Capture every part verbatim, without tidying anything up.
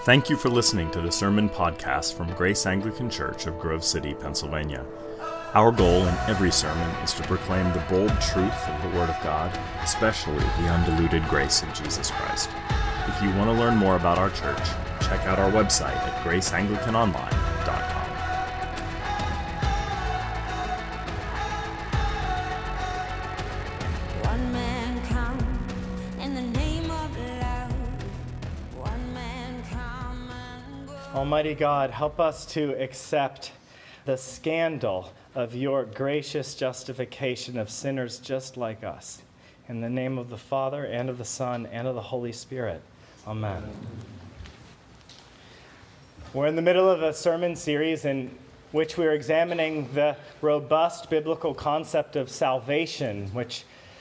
Thank you for listening to the Sermon Podcast from Grace Anglican Church of Grove City, Pennsylvania. Our goal in every sermon is to proclaim the bold truth of the Word of God, especially the undiluted grace of Jesus Christ. If you want to learn more about our church, check out our website at grace anglican online dot com. One man come in the name of love. One man come and go. Almighty God, help us to accept the scandal of your gracious justification of sinners just like us. In the name of the Father, and of the Son, and of the Holy Spirit. Amen. We're in the middle of a sermon series in which we're examining the robust biblical concept of salvation, which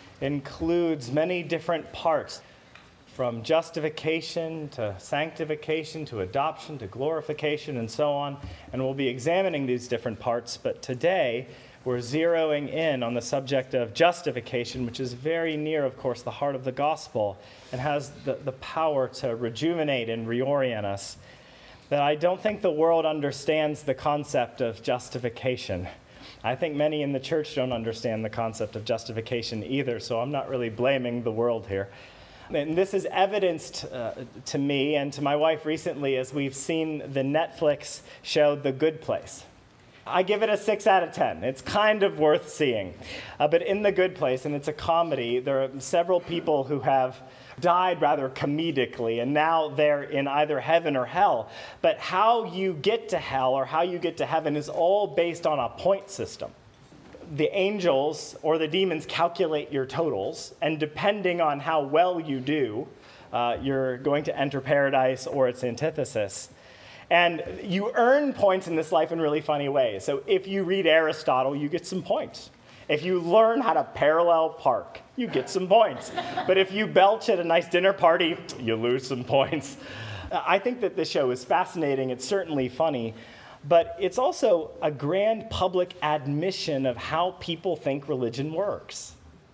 includes many different parts, from justification to sanctification to adoption to glorification and so on. And we'll be examining these different parts, but today we're zeroing in on the subject of justification, which is very near, of course, the heart of the gospel and has the, the power to rejuvenate and reorient us. That I don't think the world understands the concept of justification. I think many in the church don't understand the concept of justification either, so I'm not really blaming the world here. And this is evidenced uh, to me and to my wife recently as we've seen the Netflix show The Good Place. I give it a six out of ten. It's kind of worth seeing. Uh, but in The Good Place, and it's a comedy, there are several people who have died rather comedically, and now they're in either heaven or hell. But how you get to hell or how you get to heaven is all based on a point system. The angels or the demons calculate your totals, and depending on how well you do, uh, you're going to enter paradise or its antithesis. And you earn points in this life in really funny ways. So if you read Aristotle, you get some points. If you learn how to parallel park, you get some points. But if you belch at a nice dinner party, you lose some points. I think that this show is fascinating. It's certainly funny. But it's also a grand public admission of how people think religion works.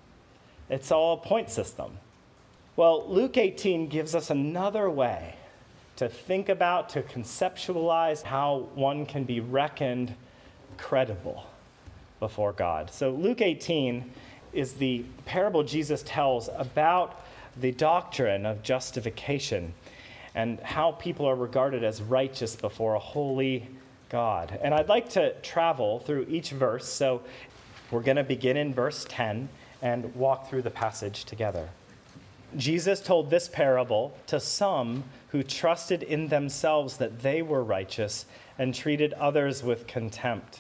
It's all a point system. Well, Luke eighteen gives us another way to think about, to conceptualize how one can be reckoned credible before God. So Luke eighteen is the parable Jesus tells about the doctrine of justification and how people are regarded as righteous before a holy God. And I'd like to travel through each verse, so we're going to begin in verse ten and walk through the passage together. Jesus told this parable to some who trusted in themselves that they were righteous and treated others with contempt.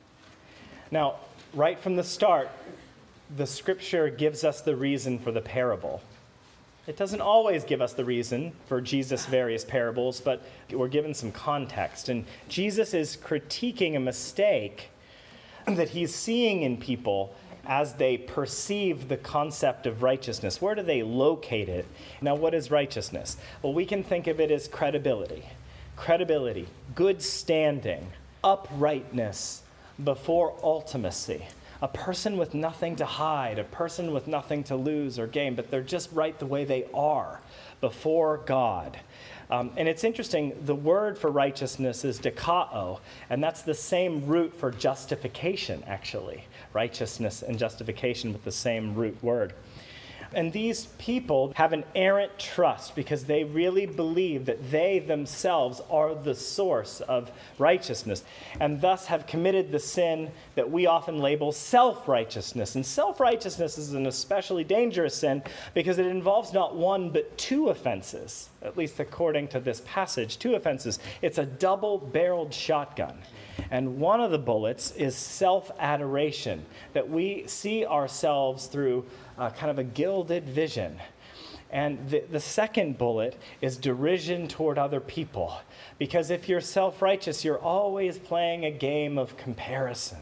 Now, right from the start, the scripture gives us the reason for the parable. It doesn't always give us the reason for Jesus' various parables, but we're given some context. And Jesus is critiquing a mistake that he's seeing in people as they perceive the concept of righteousness. Where do they locate it? Now, what is righteousness? Well, we can think of it as credibility. Credibility, good standing, uprightness before ultimacy. A person with nothing to hide, a person with nothing to lose or gain, but they're just right the way they are before God. Um, and it's interesting, the word for righteousness is dikao, and that's the same root for justification, actually. Righteousness and justification with the same root word. And these people have an errant trust because they really believe that they themselves are the source of righteousness and thus have committed the sin that we often label self-righteousness. And self-righteousness is an especially dangerous sin because it involves not one but two offenses, at least according to this passage, two offenses. It's a double-barreled shotgun. And one of the bullets is self-adoration, that we see ourselves through uh, kind of a gilded vision. And the, the second bullet is derision toward other people, because if you're self-righteous, you're always playing a game of comparison.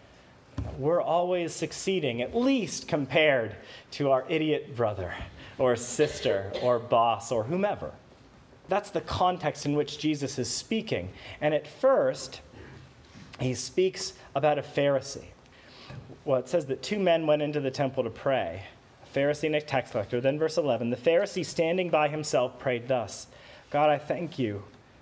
We're always succeeding, at least compared to our idiot brother or sister or boss or whomever. That's the context in which Jesus is speaking. And at first, he speaks about a Pharisee. Well, it says that two men went into the temple to pray, a Pharisee and a tax collector. Then verse eleven, the Pharisee standing by himself prayed thus, God, I thank you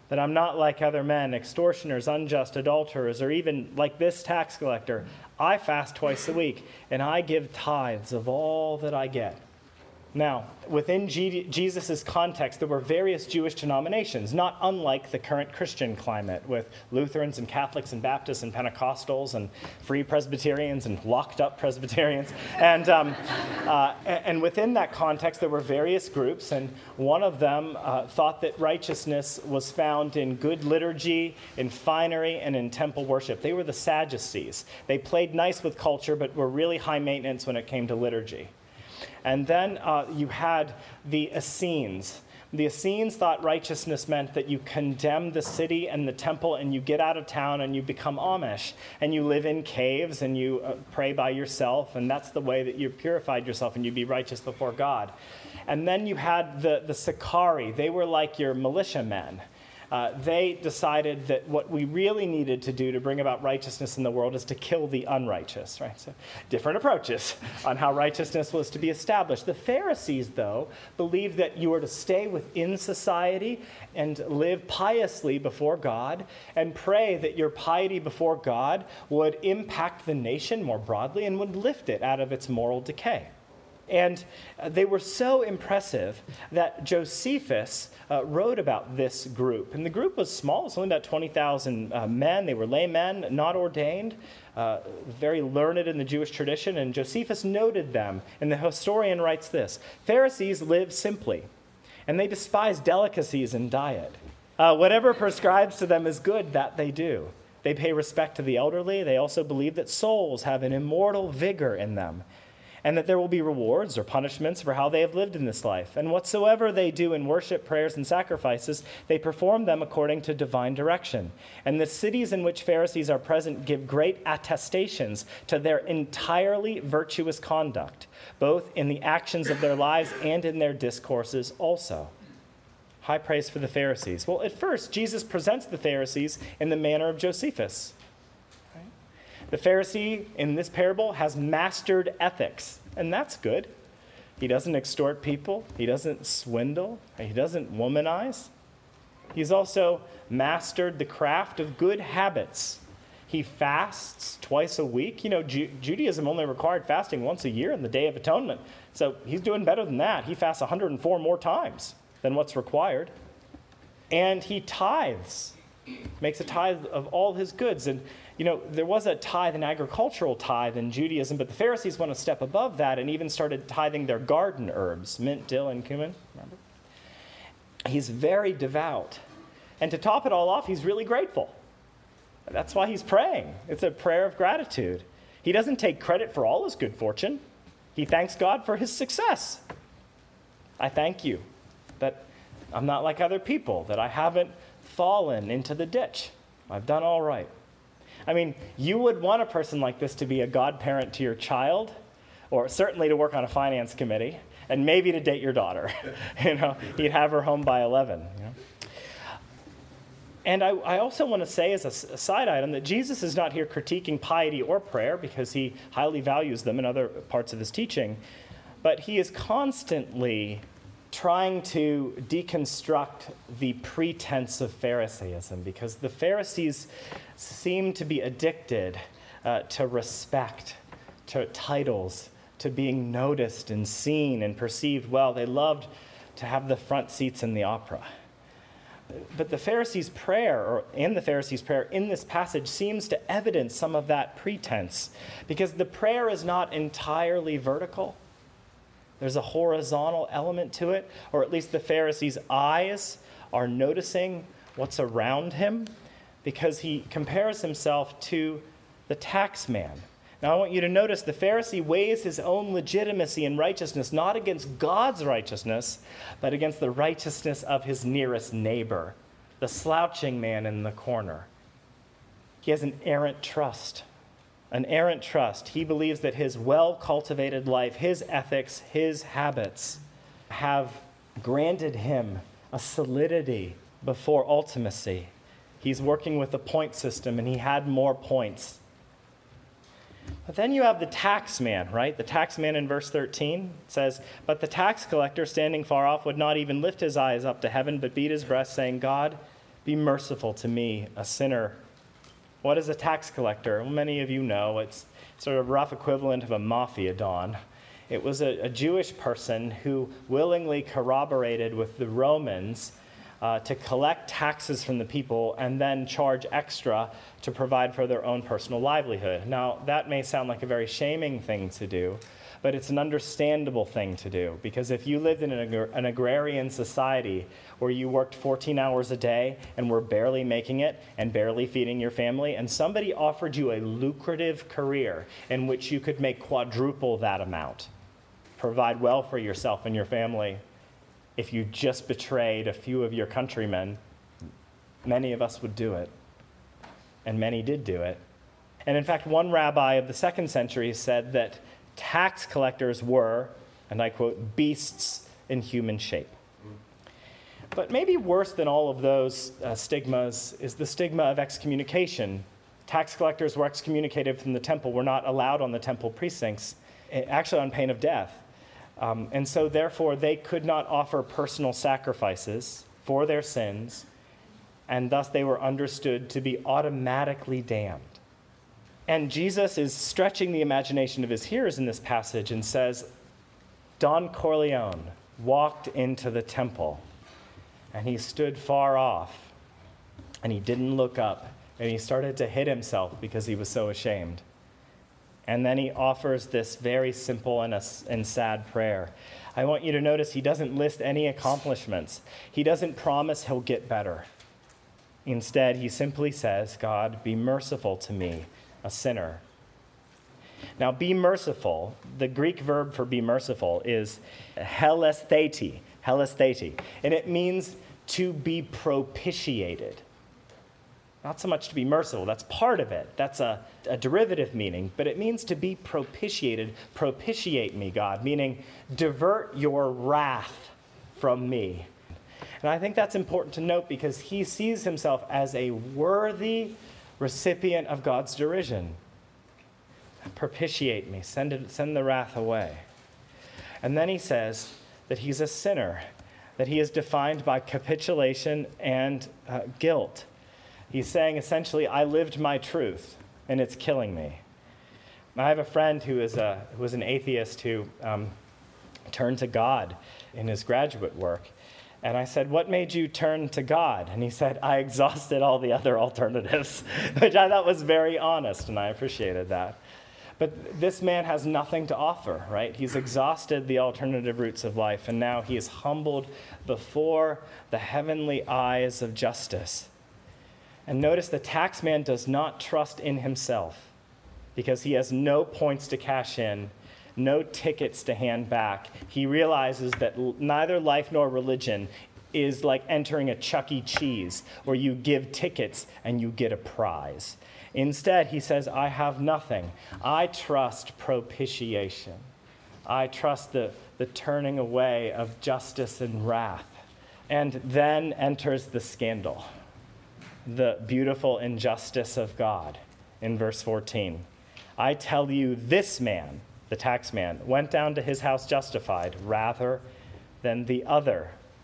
that I'm not like other men, extortioners, unjust, adulterers, or even like this tax collector. I fast twice a week, and I give tithes of all that I get. Now, within G- Jesus' context, there were various Jewish denominations, not unlike the current Christian climate, with Lutherans and Catholics and Baptists and Pentecostals and Free Presbyterians and locked-up Presbyterians. And, um, uh, and within that context, there were various groups, and one of them uh, thought that righteousness was found in good liturgy, in finery, and in temple worship. They were the Sadducees. They played nice with culture, but were really high maintenance when it came to liturgy. And then uh, you had the Essenes. The Essenes thought righteousness meant that you condemn the city and the temple and you get out of town and you become Amish. And you live in caves and you uh, pray by yourself, and that's the way that you purified yourself and you'd be righteous before God. And then you had the, the Sicarii. They were like your militiamen. Uh, they decided that what we really needed to do to bring about righteousness in the world is to kill the unrighteous, right? So different approaches on how righteousness was to be established. The Pharisees, though, believed that you were to stay within society and live piously before God and pray that your piety before God would impact the nation more broadly and would lift it out of its moral decay. And they were so impressive that Josephus uh, wrote about this group. And the group was small. It was only about twenty thousand uh, men. They were laymen, not ordained, uh, very learned in the Jewish tradition. And Josephus noted them. And the historian writes this: Pharisees live simply, and they despise delicacies in diet. Uh, whatever prescribes to them is good, that they do. They pay respect to the elderly. They also believe that souls have an immortal vigor in them, and that there will be rewards or punishments for how they have lived in this life. And whatsoever they do in worship, prayers, and sacrifices, they perform them according to divine direction. And the cities in which Pharisees are present give great attestations to their entirely virtuous conduct, both in the actions of their lives and in their discourses also. High praise for the Pharisees. Well, at first, Jesus presents the Pharisees in the manner of Josephus. The Pharisee in this parable has mastered ethics, and that's good. He doesn't extort people. He doesn't swindle. He doesn't womanize. He's also mastered the craft of good habits. He fasts twice a week. You know, Ju- Judaism only required fasting once a year on the Day of Atonement. So he's doing better than that. He fasts one hundred four more times than what's required. And he tithes, makes a tithe of all his goods. And you know, there was a tithe, an agricultural tithe in Judaism, but the Pharisees went a step above that and even started tithing their garden herbs, mint, dill, and cumin. Remember? He's very devout. And to top it all off, he's really grateful. That's why he's praying. It's a prayer of gratitude. He doesn't take credit for all his good fortune. He thanks God for his success. I thank you that I'm not like other people, that I haven't fallen into the ditch. I've done all right. I mean, you would want a person like this to be a godparent to your child, or certainly to work on a finance committee, and maybe to date your daughter. You know, you'd have her home by eleven. You know? And I, I also want to say as a, a side item that Jesus is not here critiquing piety or prayer, because he highly values them in other parts of his teaching, but he is constantly trying to deconstruct the pretense of Pharisaism, because the Pharisees seem to be addicted uh, to respect, to titles, to being noticed and seen and perceived well. They loved to have the front seats in the opera. But the Pharisees' prayer, or and the Pharisees' prayer in this passage, seems to evidence some of that pretense, because the prayer is not entirely vertical. There's a horizontal element to it, or at least the Pharisees' eyes are noticing what's around him, because he compares himself to the tax man. Now I want you to notice the Pharisee weighs his own legitimacy and righteousness not against God's righteousness, but against the righteousness of his nearest neighbor, the slouching man in the corner. He has an errant trust. An errant trust. He believes that his well-cultivated life, his ethics, his habits have granted him a solidity before ultimacy. He's working with a point system, and he had more points. But then you have the tax man, right? The tax man in verse thirteen says, "But the tax collector, standing far off, would not even lift his eyes up to heaven, but beat his breast, saying, 'God, Be merciful to me, a sinner. What is a tax collector? Well, many of you know it's sort of a rough equivalent of a mafia don. It was a, a Jewish person who willingly corroborated with the Romans uh, to collect taxes from the people and then charge extra to provide for their own personal livelihood. Now, that may sound like a very shaming thing to do, but it's an understandable thing to do, because if you lived in an, agr- an agrarian society where you worked fourteen hours a day and were barely making it and barely feeding your family, and somebody offered you a lucrative career in which you could make quadruple that amount, provide well for yourself and your family, if you just betrayed a few of your countrymen, many of us would do it. And many did do it. And in fact, one rabbi of the second century said that tax collectors were, and I quote, beasts in human shape. But maybe worse than all of those uh, stigmas is the stigma of excommunication. Tax collectors were excommunicated from the temple, were not allowed on the temple precincts, actually on pain of death. Um, and so therefore, they could not offer personal sacrifices for their sins, and thus they were understood to be automatically damned. And Jesus is stretching the imagination of his hearers in this passage and says, Don Corleone walked into the temple, and he stood far off, and he didn't look up, and he started to hit himself because he was so ashamed. And then he offers this very simple and, a, and sad prayer. I want you to notice he doesn't list any accomplishments. He doesn't promise he'll get better. Instead, he simply says, God, be merciful to me, a sinner. Now, be merciful, the Greek verb for be merciful is helestheti, helestheti, and it means to be propitiated. Not so much to be merciful, that's part of it. That's a, a derivative meaning, but it means to be propitiated. Propitiate me, God, meaning divert your wrath from me. And I think that's important to note because he sees himself as a worthy recipient of God's derision. Propitiate me, send it, send the wrath away. And then he says that he's a sinner, that he is defined by capitulation and uh, guilt. He's saying, essentially, I lived my truth, and it's killing me. I have a friend who is a who was an atheist who um, turned to God in his graduate work. And I said, what made you turn to God? And he said, I exhausted all the other alternatives, which I thought was very honest, and I appreciated that. But this man has nothing to offer, right? He's exhausted the alternative routes of life, and now he is humbled before the heavenly eyes of justice. And notice the tax man does not trust in himself because he has no points to cash in, no tickets to hand back. He realizes that l- neither life nor religion is like entering a Chuck E. Cheese where you give tickets and you get a prize. Instead, he says, I have nothing. I trust propitiation. I trust the, the turning away of justice and wrath. And then enters the scandal, the beautiful injustice of God in verse fourteen. I tell you, this man, the tax man, went down to his house justified rather than the other.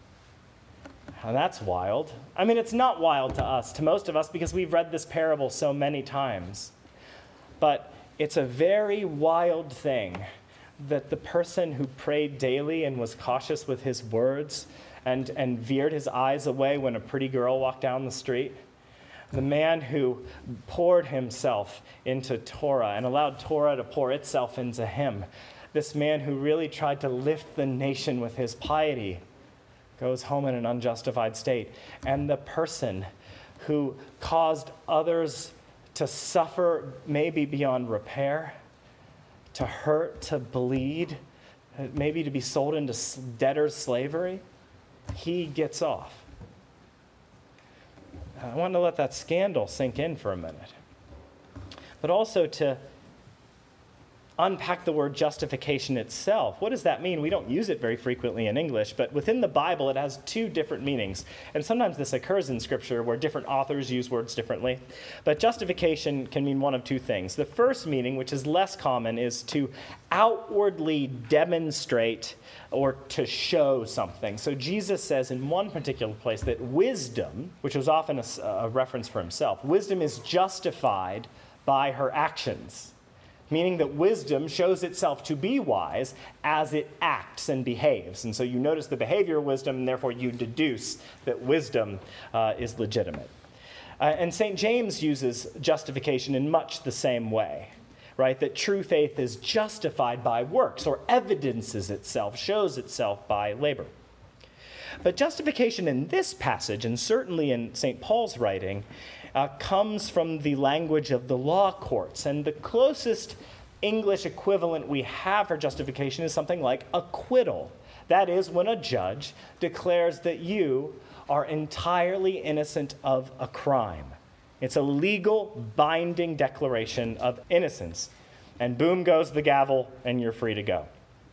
And that's wild. I mean, it's not wild to us, to most of us, because we've read this parable so many times. But it's a very wild thing that the person who prayed daily and was cautious with his words and, and veered his eyes away when a pretty girl walked down the street, the man who poured himself into Torah and allowed Torah to pour itself into him, this man who really tried to lift the nation with his piety, goes home in an unjustified state. And the person who caused others to suffer maybe beyond repair, to hurt, to bleed, maybe to be sold into debtor's slavery, he gets off. I want to let that scandal sink in for a minute. But also to, unpack the word justification itself. What does that mean? We don't use it very frequently in English, but within the Bible, it has two different meanings. And sometimes this occurs in Scripture where different authors use words differently. But justification can mean one of two things. The first meaning, which is less common, is to outwardly demonstrate or to show something. So Jesus says in one particular place that wisdom, which was often a, a reference for himself, wisdom is justified by her actions. Meaning that wisdom shows itself to be wise as it acts and behaves. And so you notice the behavior of wisdom, and therefore you deduce that wisdom uh, is legitimate. Uh, and Saint James uses justification in much the same way, right? That true faith is justified by works, or evidences itself, shows itself by labor. But justification in this passage, and certainly in Saint Paul's writing, Uh, comes from the language of the law courts. And the closest English equivalent we have for justification is something like acquittal. That is, when a judge declares that you are entirely innocent of a crime. It's a legal, binding declaration of innocence. And boom goes the gavel, and you're free to go.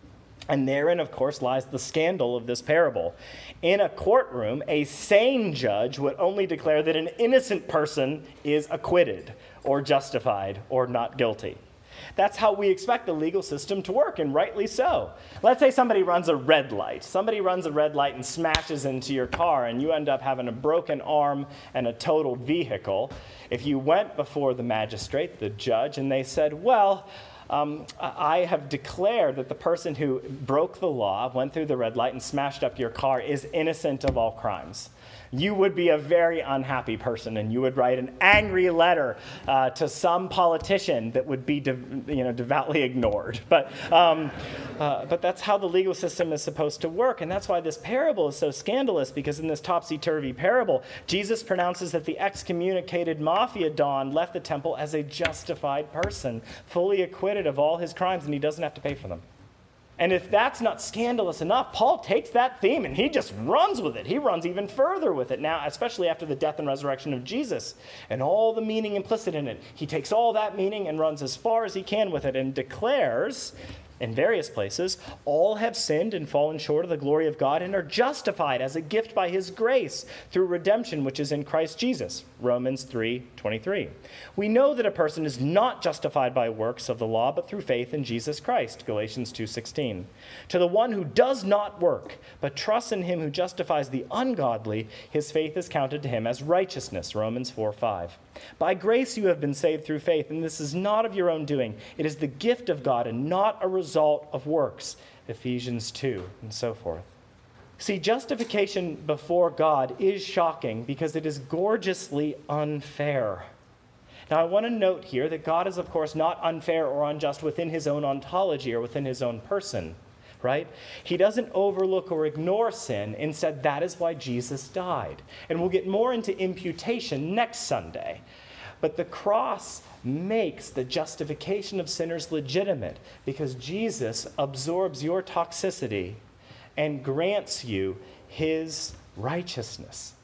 And therein, of course, lies the scandal of this parable. In a courtroom, a sane judge would only declare that an innocent person is acquitted or justified or not guilty. That's how we expect the legal system to work, and rightly so. Let's say somebody runs a red light. Somebody runs a red light and smashes into your car, and you end up having a broken arm and a totaled vehicle. If you went before the magistrate, the judge, and they said, well, Um, I have declared that the person who broke the law, went through the red light, and smashed up your car is innocent of all crimes. You would be a very unhappy person, and you would write an angry letter uh, to some politician that would be, de- you know, devoutly ignored. But, um, uh, but that's how the legal system is supposed to work, and that's why this parable is so scandalous, because in this topsy-turvy parable, Jesus pronounces that the excommunicated mafia don left the temple as a justified person, fully acquitted of all his crimes, and he doesn't have to pay for them. And if that's not scandalous enough, Paul takes that theme and he just runs with it. He runs even further with it now, especially after the death and resurrection of Jesus and all the meaning implicit in it. He takes all that meaning and runs as far as he can with it and declares in various places, all have sinned and fallen short of the glory of God and are justified as a gift by his grace through redemption which is in Christ Jesus. Romans three twenty-three. We know that a person is not justified by works of the law, but through faith in Jesus Christ. Galatians two sixteen. To the one who does not work, but trusts in him who justifies the ungodly, his faith is counted to him as righteousness. Romans four five. By grace you have been saved through faith, and this is not of your own doing. It is the gift of God and not a result of works. Ephesians two, and so forth. See, justification before God is shocking because it is gorgeously unfair. Now, I want to note here that God is, of course, not unfair or unjust within his own ontology or within his own person, right? He doesn't overlook or ignore sin. Instead, that is why Jesus died. And we'll get more into imputation next Sunday. But the cross makes the justification of sinners legitimate because Jesus absorbs your toxicity and grants you his righteousness.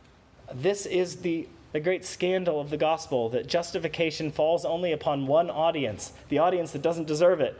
This is the, the great scandal of the gospel, that justification falls only upon one audience, the audience that doesn't deserve it.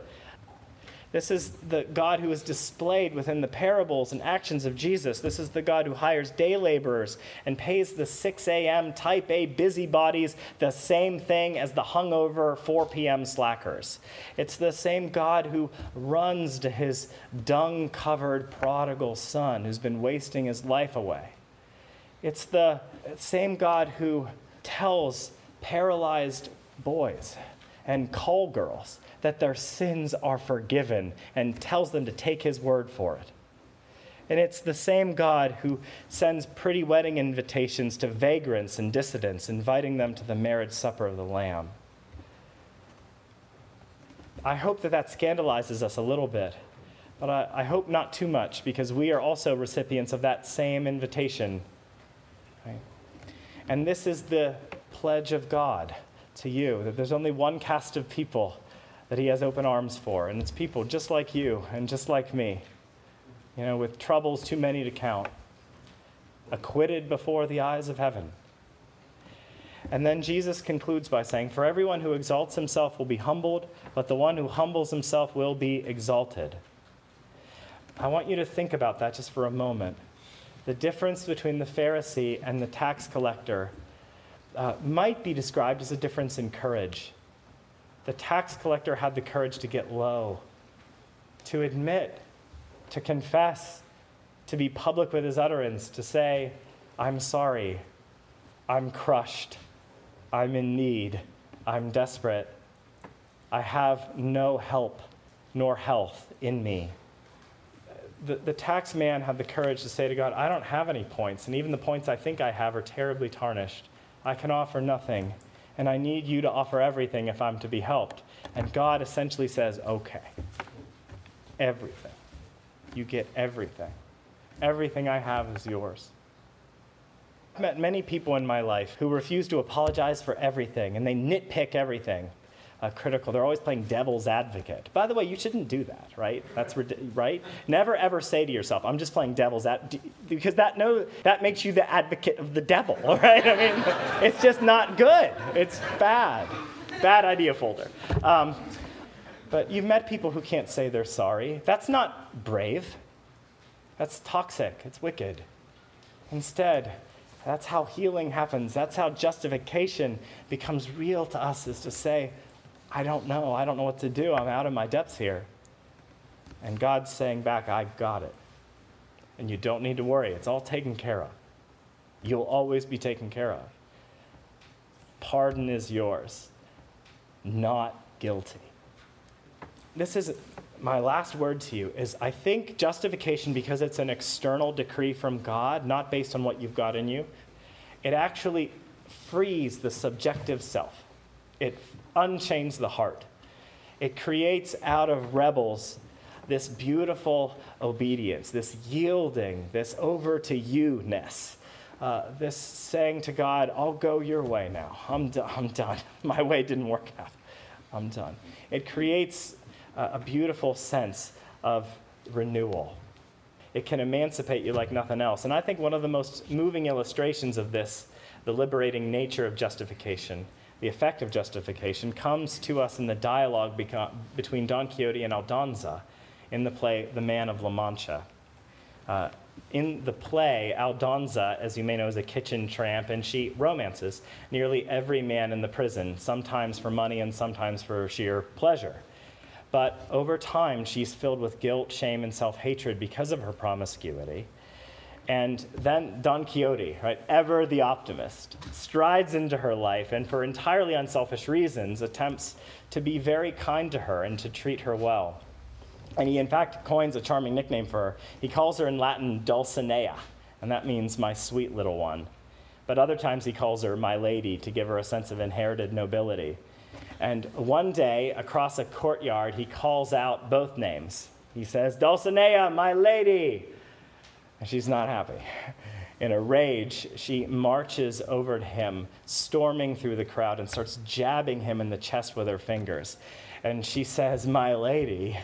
This is the God who is displayed within the parables and actions of Jesus. This is the God who hires day laborers and pays the six a.m. type A busybodies the same thing as the hungover four p.m. slackers. It's the same God who runs to his dung-covered prodigal son who's been wasting his life away. It's the same God who tells paralyzed boys and call girls that their sins are forgiven and tells them to take his word for it. And it's the same God who sends pretty wedding invitations to vagrants and dissidents, inviting them to the marriage supper of the Lamb. I hope that that scandalizes us a little bit, but I, I hope not too much, because we are also recipients of that same invitation. Right? And this is the pledge of God to you, that there's only one caste of people that he has open arms for, and it's people just like you and just like me, you know, with troubles too many to count, acquitted before the eyes of heaven. And then Jesus concludes by saying, "For everyone who exalts himself will be humbled, but the one who humbles himself will be exalted." I want you to think about that just for a moment. The difference between the Pharisee and the tax collector uh, might be described as a difference in courage. The tax collector had the courage to get low, to admit, to confess, to be public with his utterance, to say, "I'm sorry, I'm crushed, I'm in need, I'm desperate, I have no help nor health in me." The, the tax man had the courage to say to God, "I don't have any points, and even the points I think I have are terribly tarnished. I can offer nothing, and I need you to offer everything if I'm to be helped." And God essentially says, "Okay, everything. You get everything. Everything I have is yours." I've met many people in my life who refuse to apologize for everything, and they nitpick everything. Uh, critical. They're always playing devil's advocate. By the way, you shouldn't do that, right? That's right. Never ever say to yourself, "I'm just playing devil's advocate," because that no, that makes you the advocate of the devil, right? I mean, it's just not good. It's bad. Bad idea folder. Um, but you've met people who can't say they're sorry. That's not brave. That's toxic. It's wicked. Instead, that's how healing happens. That's how justification becomes real to us, is to say, "I don't know. I don't know what to do. I'm out of my depths here." And God's saying back, "I got it. And you don't need to worry. It's all taken care of. You'll always be taken care of. Pardon is yours. Not guilty." This is my last word to you, is I think justification, because it's an external decree from God, not based on what you've got in you, it actually frees the subjective self. It unchains the heart. It creates out of rebels this beautiful obedience, this yielding, this over to you-ness, uh, this saying to God, "I'll go your way now. I'm, do- I'm done. My way didn't work out. I'm done." It creates a, a beautiful sense of renewal. It can emancipate you like nothing else. And I think one of the most moving illustrations of this, the liberating nature of justification, the effect of justification, comes to us in the dialogue beca- between Don Quixote and Aldonza in the play The Man of La Mancha. Uh, in the play, Aldonza, as you may know, is a kitchen tramp, and she romances nearly every man in the prison, sometimes for money and sometimes for sheer pleasure. But over time, she's filled with guilt, shame, and self-hatred because of her promiscuity. And then Don Quixote, right, ever the optimist, strides into her life and for entirely unselfish reasons attempts to be very kind to her and to treat her well. And he, in fact, coins a charming nickname for her. He calls her in Latin Dulcinea, and that means "my sweet little one." But other times he calls her "my lady" to give her a sense of inherited nobility. And one day, across a courtyard, he calls out both names. He says, "Dulcinea, my lady!" And she's not happy. In a rage, she marches over to him, storming through the crowd, and starts jabbing him in the chest with her fingers. And she says, "My lady,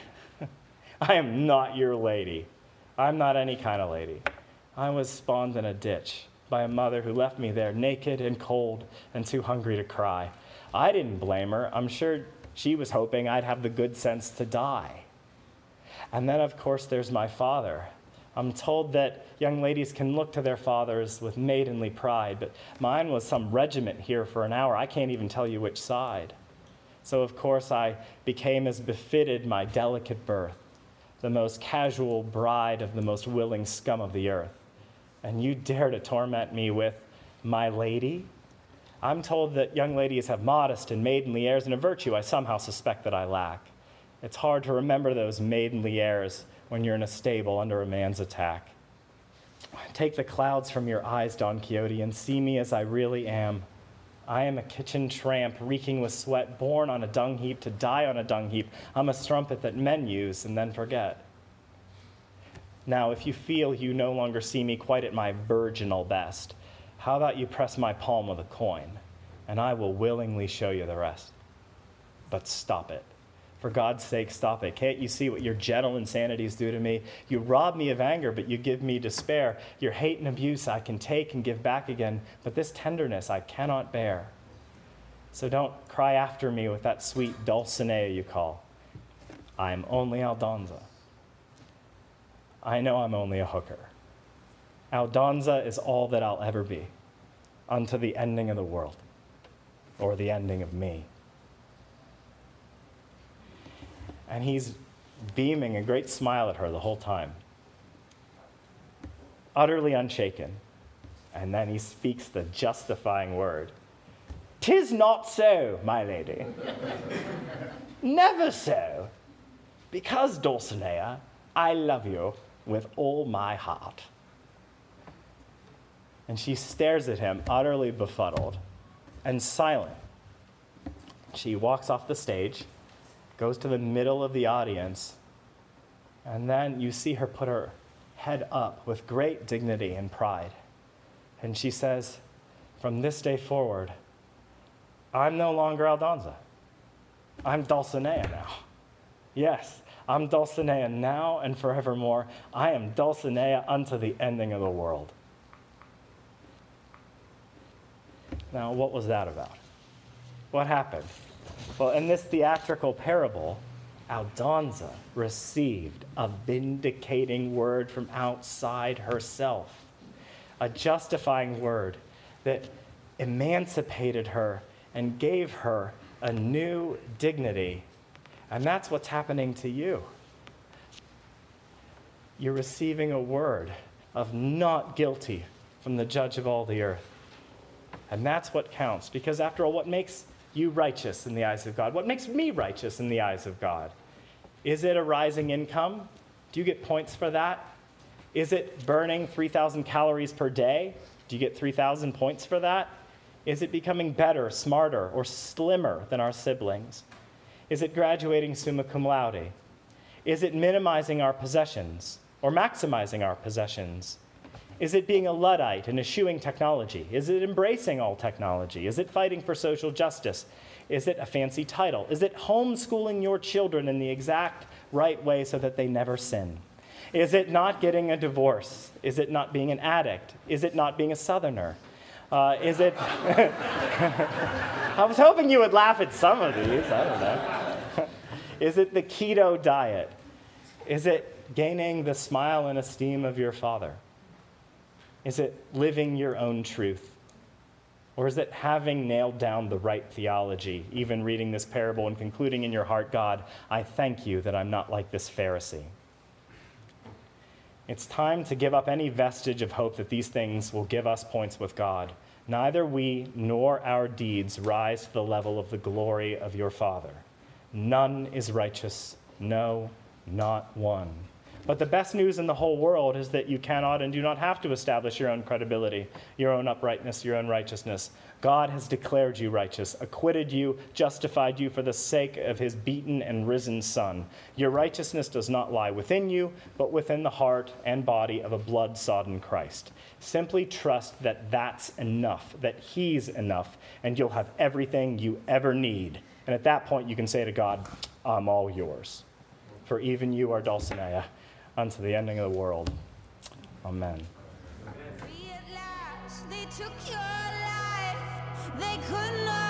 I am not your lady. I'm not any kind of lady. I was spawned in a ditch by a mother who left me there naked and cold and too hungry to cry. I didn't blame her. I'm sure she was hoping I'd have the good sense to die. And then, of course, there's my father. I'm told that young ladies can look to their fathers with maidenly pride, but mine was some regiment here for an hour. I can't even tell you which side. So, of course, I became as befitted my delicate birth, the most casual bride of the most willing scum of the earth. And you dare to torment me with my lady? I'm told that young ladies have modest and maidenly airs, and a virtue I somehow suspect that I lack. It's hard to remember those maidenly airs when you're in a stable under a man's attack. Take the clouds from your eyes, Don Quixote, and see me as I really am. I am a kitchen tramp, reeking with sweat, born on a dung heap to die on a dung heap. I'm a strumpet that men use and then forget. Now, if you feel you no longer see me quite at my virginal best, how about you press my palm with a coin, and I will willingly show you the rest. But stop it. For God's sake, stop it. Can't you see what your gentle insanities do to me? You rob me of anger, but you give me despair. Your hate and abuse I can take and give back again, but this tenderness I cannot bear. So don't cry after me with that sweet Dulcinea you call. I'm only Aldonza. I know I'm only a hooker. Aldonza is all that I'll ever be, unto the ending of the world, or the ending of me. And he's beaming a great smile at her the whole time, utterly unshaken. And then he speaks the justifying word. "'Tis not so, my lady. Never so. Because, Dulcinea, I love you with all my heart." And she stares at him, utterly befuddled and silent. She walks off the stage, goes to the middle of the audience, and then you see her put her head up with great dignity and pride. And she says, "From this day forward, I'm no longer Aldonza. I'm Dulcinea now. Yes, I'm Dulcinea now and forevermore. I am Dulcinea unto the ending of the world." Now, what was that about? What happened? Well, in this theatrical parable, Aldonza received a vindicating word from outside herself, a justifying word that emancipated her and gave her a new dignity. And that's what's happening to you. You're receiving a word of not guilty from the judge of all the earth. And that's what counts, because after all, what makes you righteous in the eyes of God? What makes me righteous in the eyes of God? Is it a rising income? Do you get points for that? Is it burning three thousand calories per day? Do you get three thousand points for that? Is it becoming better, smarter, or slimmer than our siblings? Is it graduating summa cum laude? Is it minimizing our possessions or maximizing our possessions? Is it being a Luddite and eschewing technology? Is it embracing all technology? Is it fighting for social justice? Is it a fancy title? Is it homeschooling your children in the exact right way so that they never sin? Is it not getting a divorce? Is it not being an addict? Is it not being a Southerner? Uh, is it... I was hoping you would laugh at some of these. I don't know. Is it the keto diet? Is it gaining the smile and esteem of your father? Is it living your own truth? Or is it having nailed down the right theology, even reading this parable and concluding in your heart, "God, I thank you that I'm not like this Pharisee"? It's time to give up any vestige of hope that these things will give us points with God. Neither we nor our deeds rise to the level of the glory of your Father. None is righteous, no, not one. But the best news in the whole world is that you cannot and do not have to establish your own credibility, your own uprightness, your own righteousness. God has declared you righteous, acquitted you, justified you for the sake of his beaten and risen Son. Your righteousness does not lie within you, but within the heart and body of a blood-sodden Christ. Simply trust that that's enough, that he's enough, and you'll have everything you ever need. And at that point, you can say to God, "I'm all yours. For even you are Dulcinea unto the ending of the world." Amen. Free at last, they took your life. They could not